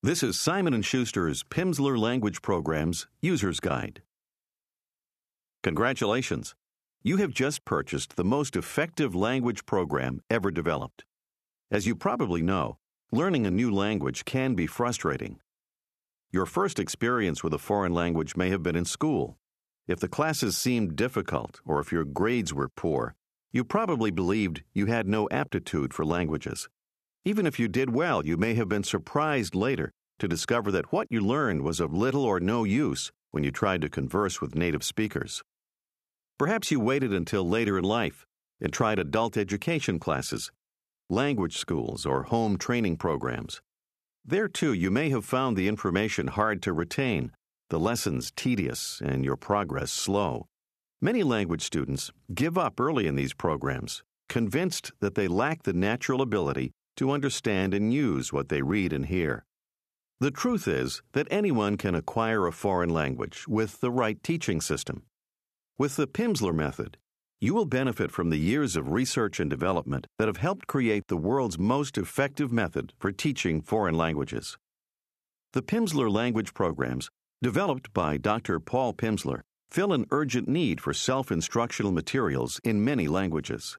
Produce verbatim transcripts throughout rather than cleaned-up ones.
This is Simon and Schuster's Pimsleur Language Program's User's Guide. Congratulations! You have just purchased the most effective language program ever developed. As you probably know, learning a new language can be frustrating. Your first experience with a foreign language may have been in school. If the classes seemed difficult or if your grades were poor, you probably believed you had no aptitude for languages. Even if you did well, you may have been surprised later to discover that what you learned was of little or no use when you tried to converse with native speakers. Perhaps you waited until later in life and tried adult education classes, language schools, or home training programs. There, too, you may have found the information hard to retain, the lessons tedious, and your progress slow. Many language students give up early in these programs, convinced that they lack the natural ability to understand and use what they read and hear. The truth is that anyone can acquire a foreign language with the right teaching system. With the Pimsleur method, you will benefit from the years of research and development that have helped create the world's most effective method for teaching foreign languages. The Pimsleur language programs, developed by Doctor Paul Pimsleur, fill an urgent need for self-instructional materials in many languages.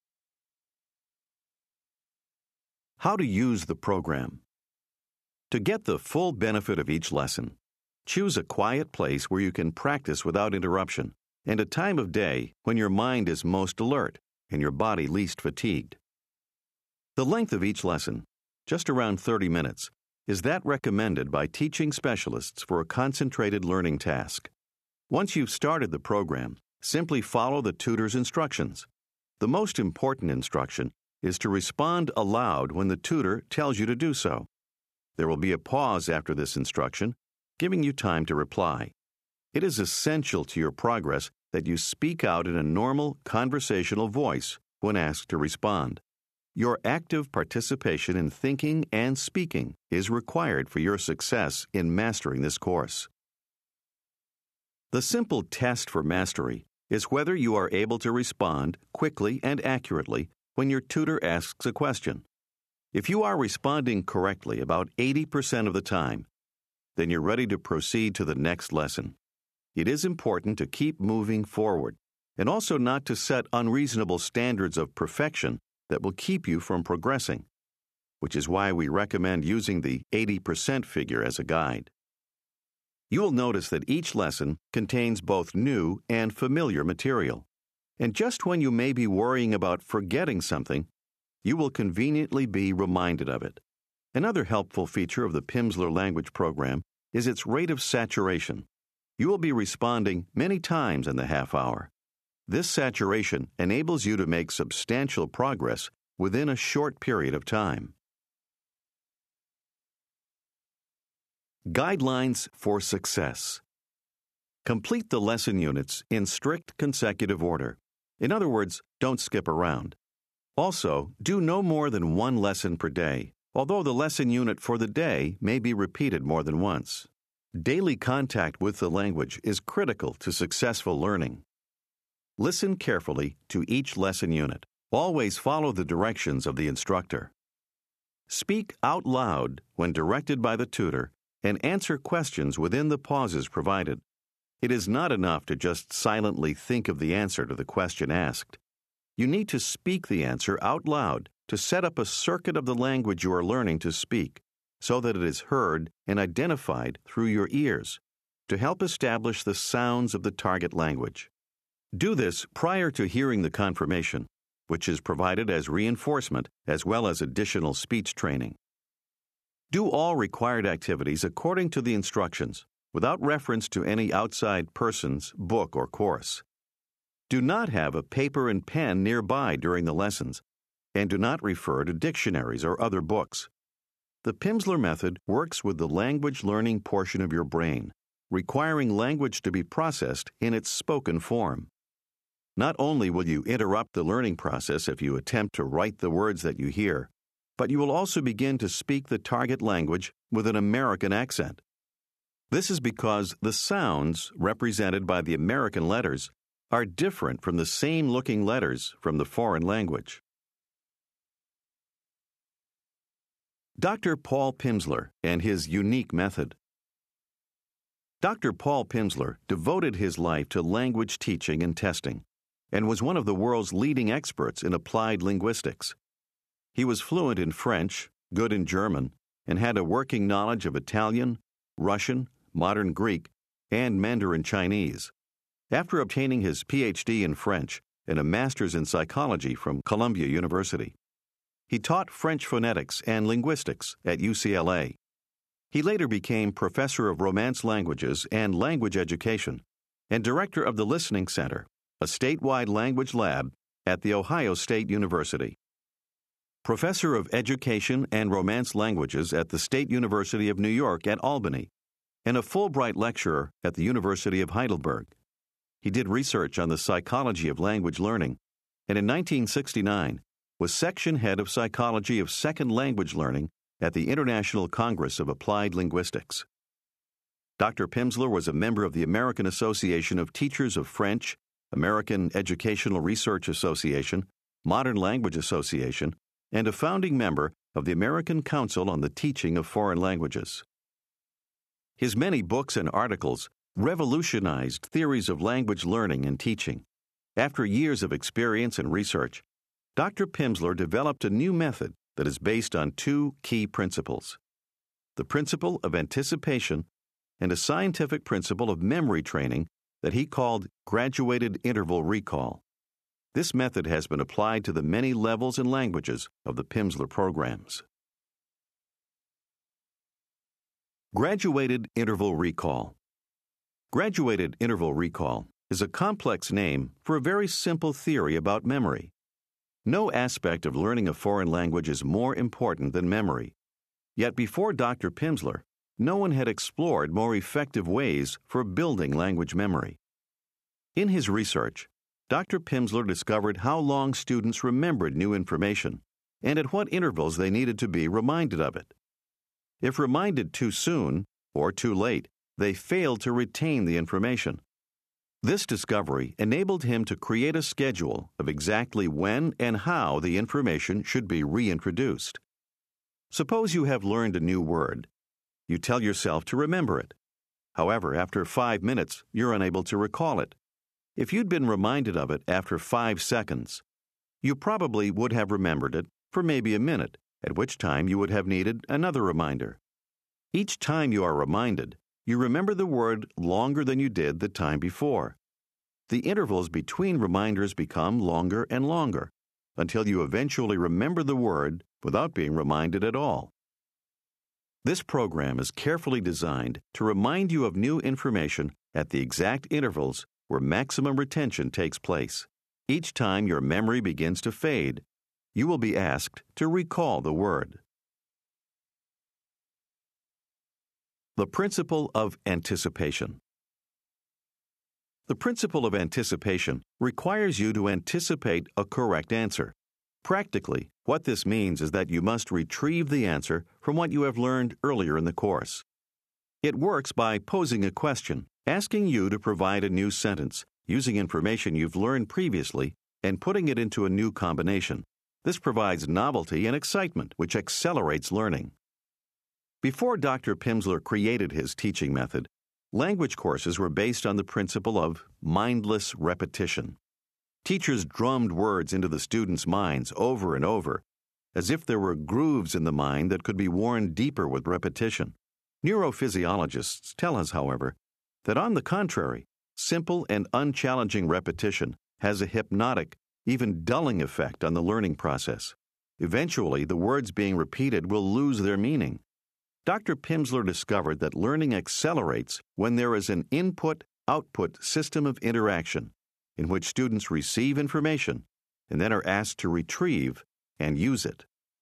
How to use the program. To get the full benefit of each lesson, choose a quiet place where you can practice without interruption and a time of day when your mind is most alert and your body least fatigued. The length of each lesson, just around thirty minutes, is that recommended by teaching specialists for a concentrated learning task. Once you've started the program, simply follow the tutor's instructions. The most important instruction is to respond aloud when the tutor tells you to do so. There will be a pause after this instruction, giving you time to reply. It is essential to your progress that you speak out in a normal conversational voice when asked to respond. Your active participation in thinking and speaking is required for your success in mastering this course. The simple test for mastery is whether you are able to respond quickly and accurately when your tutor asks a question. If you are responding correctly about eighty percent of the time, then you're ready to proceed to the next lesson. It is important to keep moving forward and also not to set unreasonable standards of perfection that will keep you from progressing, which is why we recommend using the eighty percent figure as a guide. You will notice that each lesson contains both new and familiar material. And just when you may be worrying about forgetting something, you will conveniently be reminded of it. Another helpful feature of the Pimsleur language program is its rate of saturation. You will be responding many times in the half hour. This saturation enables you to make substantial progress within a short period of time. Guidelines for success. Complete the lesson units in strict consecutive order. In other words, don't skip around. Also, do no more than one lesson per day, although the lesson unit for the day may be repeated more than once. Daily contact with the language is critical to successful learning. Listen carefully to each lesson unit. Always follow the directions of the instructor. Speak out loud when directed by the tutor and answer questions within the pauses provided. It is not enough to just silently think of the answer to the question asked. You need to speak the answer out loud to set up a circuit of the language you are learning to speak so that it is heard and identified through your ears to help establish the sounds of the target language. Do this prior to hearing the confirmation, which is provided as reinforcement as well as additional speech training. Do all required activities according to the instructions, without reference to any outside person's book or course. Do not have a paper and pen nearby during the lessons, and do not refer to dictionaries or other books. The Pimsleur method works with the language learning portion of your brain, requiring language to be processed in its spoken form. Not only will you interrupt the learning process if you attempt to write the words that you hear, but you will also begin to speak the target language with an American accent. This is because the sounds represented by the American letters are different from the same-looking letters from the foreign language. Doctor Paul Pimsleur and his unique method. Doctor Paul Pimsleur devoted his life to language teaching and testing, and was one of the world's leading experts in applied linguistics. He was fluent in French, good in German, and had a working knowledge of Italian, Russian, modern Greek, and Mandarin Chinese. After obtaining his P H D in French and a master's in psychology from Columbia University, he taught French phonetics and linguistics at U C L A. He later became professor of Romance languages and language education and director of the Listening Center, a statewide language lab at The Ohio State University. Professor of Education and Romance Languages at the State University of New York at Albany, and a Fulbright lecturer at the University of Heidelberg. He did research on the psychology of language learning, and in nineteen sixty-nine was section head of psychology of second language learning at the International Congress of Applied Linguistics. Doctor Pimsleur was a member of the American Association of Teachers of French, American Educational Research Association, Modern Language Association, and a founding member of the American Council on the Teaching of Foreign Languages. His many books and articles revolutionized theories of language learning and teaching. After years of experience and research, Doctor Pimsleur developed a new method that is based on two key principles: the principle of anticipation and a scientific principle of memory training that he called graduated interval recall. This method has been applied to the many levels and languages of the Pimsleur programs. Graduated interval recall. Graduated interval recall is a complex name for a very simple theory about memory. No aspect of learning a foreign language is more important than memory. Yet before Doctor Pimsleur, no one had explored more effective ways for building language memory. In his research, Doctor Pimsleur discovered how long students remembered new information and at what intervals they needed to be reminded of it. If reminded too soon or too late, they failed to retain the information. This discovery enabled him to create a schedule of exactly when and how the information should be reintroduced. Suppose you have learned a new word. You tell yourself to remember it. However, after five minutes, you're unable to recall it. If you'd been reminded of it after five seconds, you probably would have remembered it for maybe a minute, at which time you would have needed another reminder. Each time you are reminded, you remember the word longer than you did the time before. The intervals between reminders become longer and longer, until you eventually remember the word without being reminded at all. This program is carefully designed to remind you of new information at the exact intervals where maximum retention takes place. Each time your memory begins to fade, you will be asked to recall the word. The principle of anticipation. The principle of anticipation requires you to anticipate a correct answer. Practically, what this means is that you must retrieve the answer from what you have learned earlier in the course. It works by posing a question, asking you to provide a new sentence, using information you've learned previously, and putting it into a new combination. This provides novelty and excitement, which accelerates learning. Before Doctor Pimsleur created his teaching method, language courses were based on the principle of mindless repetition. Teachers drummed words into the students' minds over and over, as if there were grooves in the mind that could be worn deeper with repetition. Neurophysiologists tell us, however, that on the contrary, simple and unchallenging repetition has a hypnotic, even dulling effect on the learning process. Eventually, the words being repeated will lose their meaning. Doctor Pimsleur discovered that learning accelerates when there is an input-output system of interaction in which students receive information and then are asked to retrieve and use it.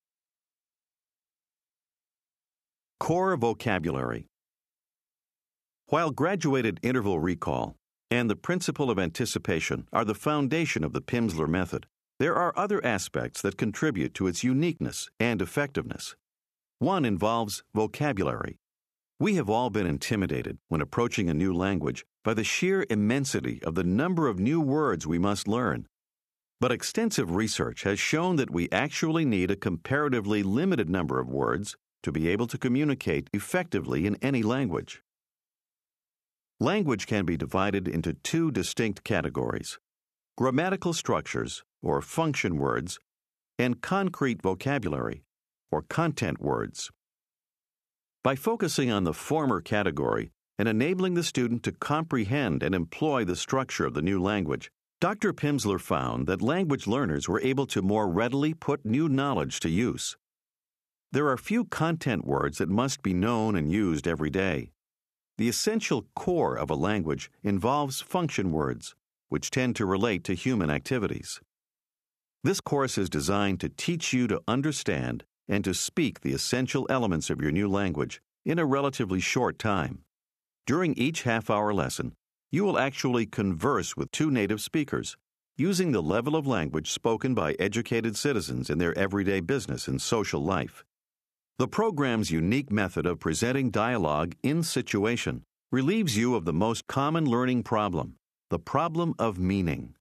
Core vocabulary. While graduated interval recall and the principle of anticipation are the foundation of the Pimsleur method, there are other aspects that contribute to its uniqueness and effectiveness. One involves vocabulary. We have all been intimidated when approaching a new language by the sheer immensity of the number of new words we must learn. But extensive research has shown that we actually need a comparatively limited number of words to be able to communicate effectively in any language. Language can be divided into two distinct categories: grammatical structures, or function words, and concrete vocabulary, or content words. By focusing on the former category and enabling the student to comprehend and employ the structure of the new language, Doctor Pimsleur found that language learners were able to more readily put new knowledge to use. There are few content words that must be known and used every day. The essential core of a language involves function words, which tend to relate to human activities. This course is designed to teach you to understand and to speak the essential elements of your new language in a relatively short time. During each half-hour lesson, you will actually converse with two native speakers, using the level of language spoken by educated citizens in their everyday business and social life. The program's unique method of presenting dialogue in situation relieves you of the most common learning problem, the problem of meaning.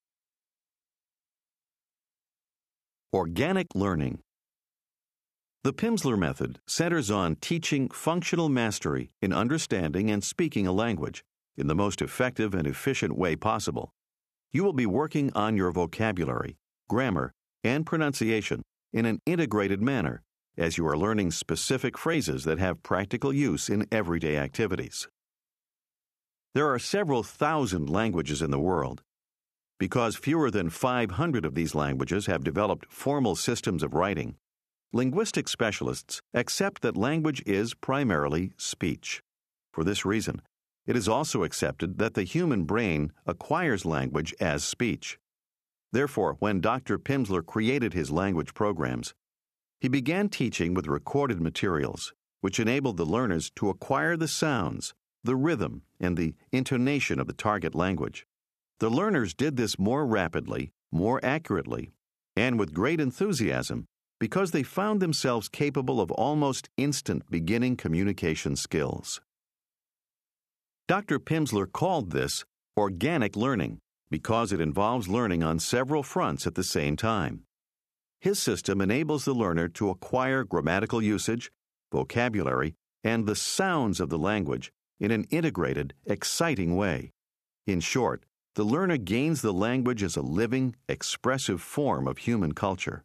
Organic learning. The Pimsleur method centers on teaching functional mastery in understanding and speaking a language in the most effective and efficient way possible. You will be working on your vocabulary, grammar, and pronunciation in an integrated manner as you are learning specific phrases that have practical use in everyday activities. There are several thousand languages in the world. Because fewer than five hundred of these languages have developed formal systems of writing, linguistic specialists accept that language is primarily speech. For this reason, it is also accepted that the human brain acquires language as speech. Therefore, when Doctor Pimsleur created his language programs, he began teaching with recorded materials, which enabled the learners to acquire the sounds, the rhythm, and the intonation of the target language. The learners did this more rapidly, more accurately, and with great enthusiasm because they found themselves capable of almost instant beginning communication skills. Doctor Pimsleur called this organic learning because it involves learning on several fronts at the same time. His system enables the learner to acquire grammatical usage, vocabulary, and the sounds of the language in an integrated, exciting way. In short, the learner gains the language as a living, expressive form of human culture.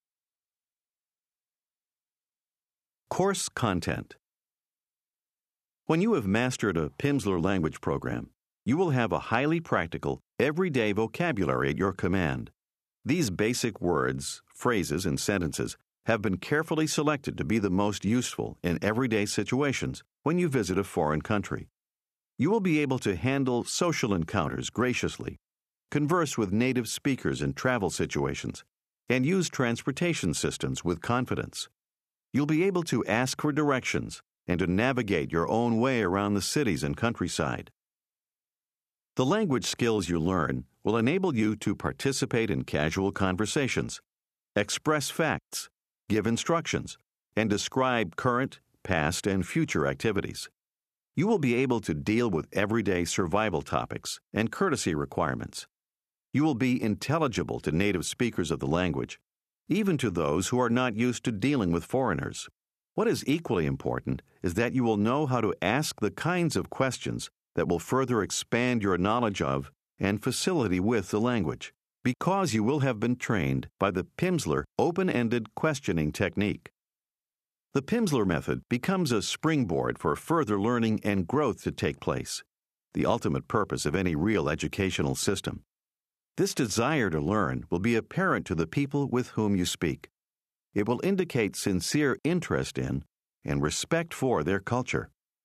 Course content. When you have mastered a Pimsleur language program, you will have a highly practical, everyday vocabulary at your command. These basic words, phrases, and sentences have been carefully selected to be the most useful in everyday situations when you visit a foreign country. You will be able to handle social encounters graciously, converse with native speakers in travel situations, and use transportation systems with confidence. You'll be able to ask for directions and to navigate your own way around the cities and countryside. The language skills you learn will enable you to participate in casual conversations, express facts, give instructions, and describe current, past, and future activities. You will be able to deal with everyday survival topics and courtesy requirements. You will be intelligible to native speakers of the language, even to those who are not used to dealing with foreigners. What is equally important is that you will know how to ask the kinds of questions that will further expand your knowledge of and facility with the language, because you will have been trained by the Pimsleur open-ended questioning technique. The Pimsleur method becomes a springboard for further learning and growth to take place, the ultimate purpose of any real educational system. This desire to learn will be apparent to the people with whom you speak. It will indicate sincere interest in and respect for their culture.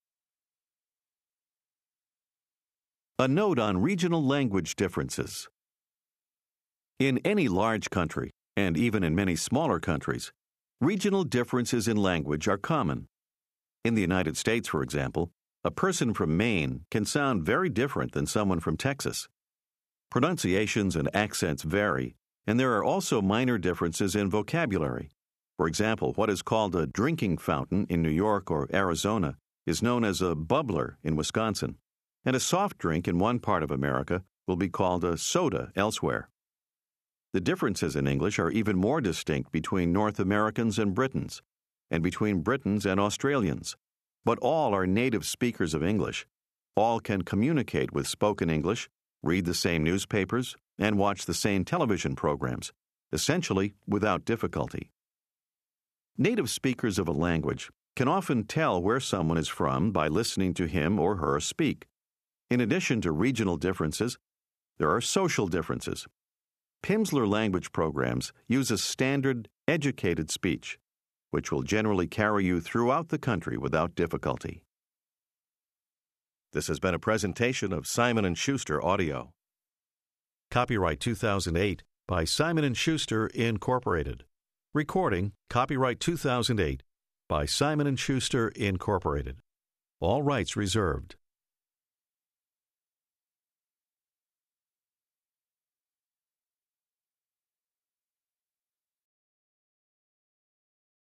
A note on regional language differences. In any large country, and even in many smaller countries, regional differences in language are common. In the United States, for example, a person from Maine can sound very different than someone from Texas. Pronunciations and accents vary, and there are also minor differences in vocabulary. For example, what is called a drinking fountain in New York or Arizona is known as a bubbler in Wisconsin, and a soft drink in one part of America will be called a soda elsewhere. The differences in English are even more distinct between North Americans and Britons. and between Britons and Australians. But all are native speakers of English. All can communicate with spoken English, read the same newspapers, and watch the same television programs, essentially without difficulty. Native speakers of a language can often tell where someone is from by listening to him or her speak. In addition to regional differences, there are social differences. Pimsleur language programs use a standard, educated speech, which will generally carry you throughout the country without difficulty. This has been a presentation of Simon and Schuster Audio. Copyright two thousand eight by Simon and Schuster, Incorporated. Recording, copyright two thousand eight by Simon and Schuster, Incorporated. All rights reserved.